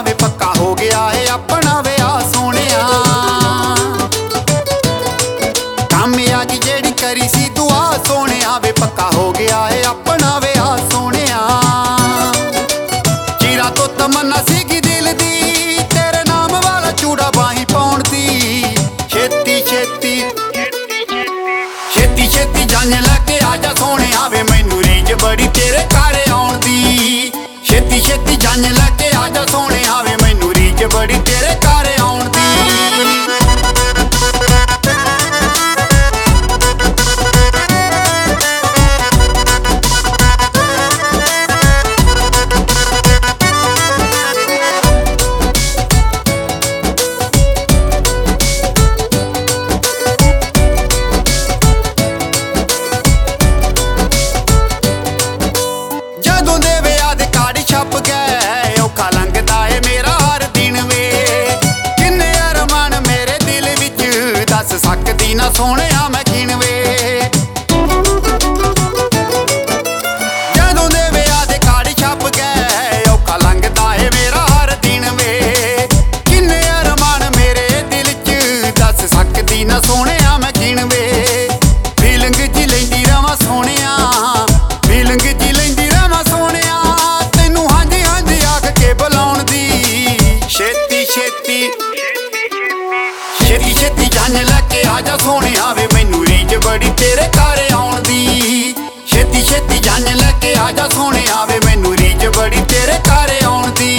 वे पक्का हो गया है अपना विआह सोहणिया। कामयाबी जेड़ी करी सी दुआ सोहणिया वे पक्का हो गया है अपना विआह सोहणिया। चीरा तो तमन्ना सीगी दिल दी तेरे नाम वाला चूड़ा बाही पाउण दी। छेती छेती छेती छेती जान लैके आजा सोहणिया वे मैनू रीझ बड़ी तेरे घर आउण दी। छेती छेती जान लैके आजा सोहणिया वे मैनू रीझ बड़ी तेरे घर आउण दी। जदों दे विआह दे कार्ड छप गए औखा लंघदा है मेरा हर दिन वे। किन्ने अरमान मेरे दिल विच दस सकदी ना सोहणिया मैं गिणवे। जदों दे विआह दे कार्ड छप गए औखा लंघदा है मेरा हर दिन वे। किन्ने अरमान मेरे दिल च दस सकदी ना सोहणिया मैं गिणवे। फीलिंग च लैंदी रवां सोहणिया फीलिंग च लैंदी रवां सोहणिया तैनू हांजी हांजी आख के बुलाउण दी। छेती छेती छेती छेती जान लैके आजा सोहणिया वे मैनू रीझ बड़ी तेरे घर आउण दी। छेती छेती जान लैके आजा सोहणिया वे मैनू रीझ बड़ी तेरे घर आउण दी।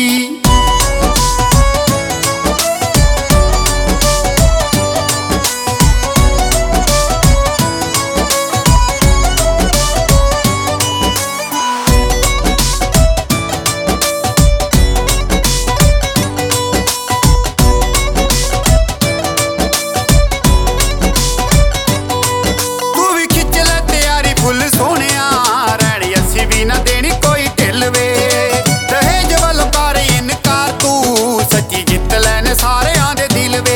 तू भी खिच ले तैयारी फुल सोहणिया रैणी अस्सी भी ना देनी कोई ढिल वे। दहेज वल कर इनकार तू सच्ची जित लैने सारेयां दे दिल वे।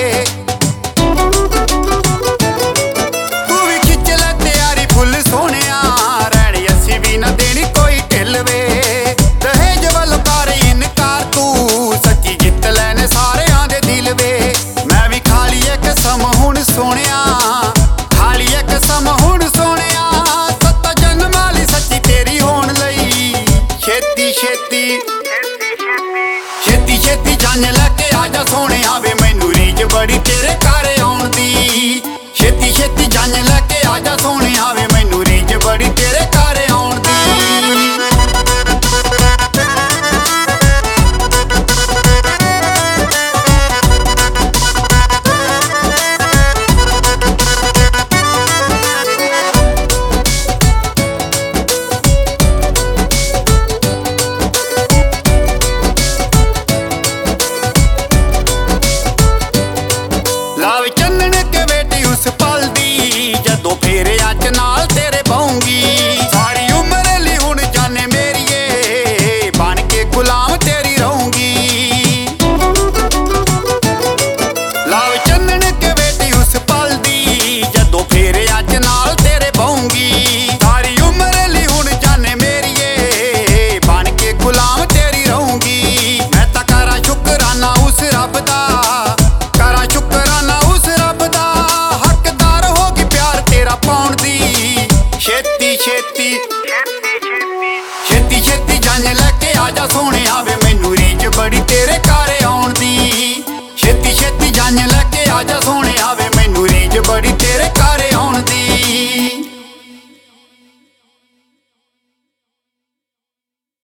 तू भी खिच ले तैयारी फुल सोहणिया रैणी अस्सी भी ना देनी कोई ढिल वे। दहेज वल कर इनकार तू सच्ची जित लैने सारेयां दे दिल वे। मैं भी खाली एक कसम हुण सोहणिया खाली एक कसम हुण सोहणिया सत्ता जन्म वाली सच्ची तेरी होण लई। छेती छेती छेती छेती जान लै